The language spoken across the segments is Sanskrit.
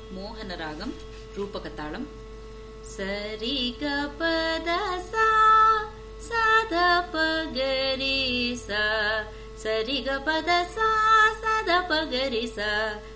मोहनरागं रूपकताळं सरि ग पद सा ध प ग रि सा सरि ग पद सा ध प ग रि सा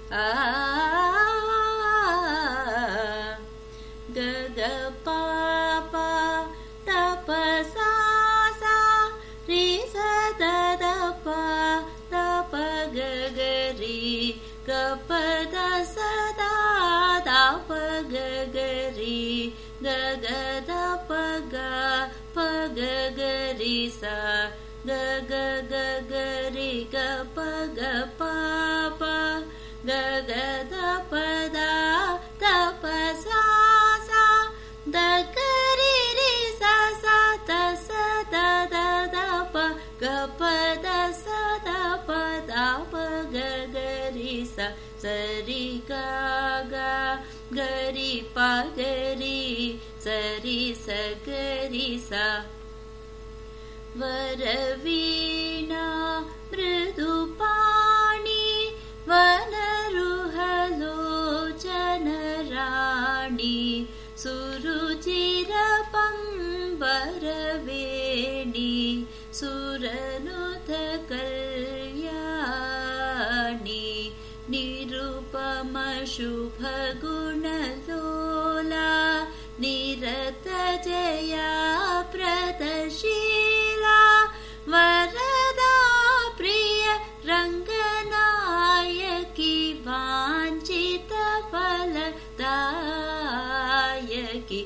ग ग प प द प सा रि सा द द प ग ग रि ग प द सा द प ग ग रि ग ग द प ग ग रि सा ग ग ग ग रि ग प प ग ग द प द प सा द ग रि रि सा द स द द द प ग प द स द प ग ग रि सा सरि ग ग ग रि प ग रि सरि स ग रि सा वरवीणा मृदुपाणि वनरुहलोचनराणि सुरुचिरपम्बरवेणि सुरनुतकल्याणि निरुपमशुभगुणलोला निरतजया प्रदशीला वरदा प्रिय रङ्गनायकी वाञ्छितफलदायकी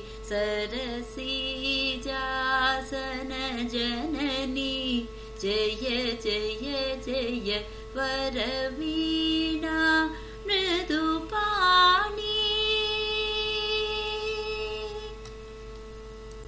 सरसीजासन जननी जय जय जय वरवीणा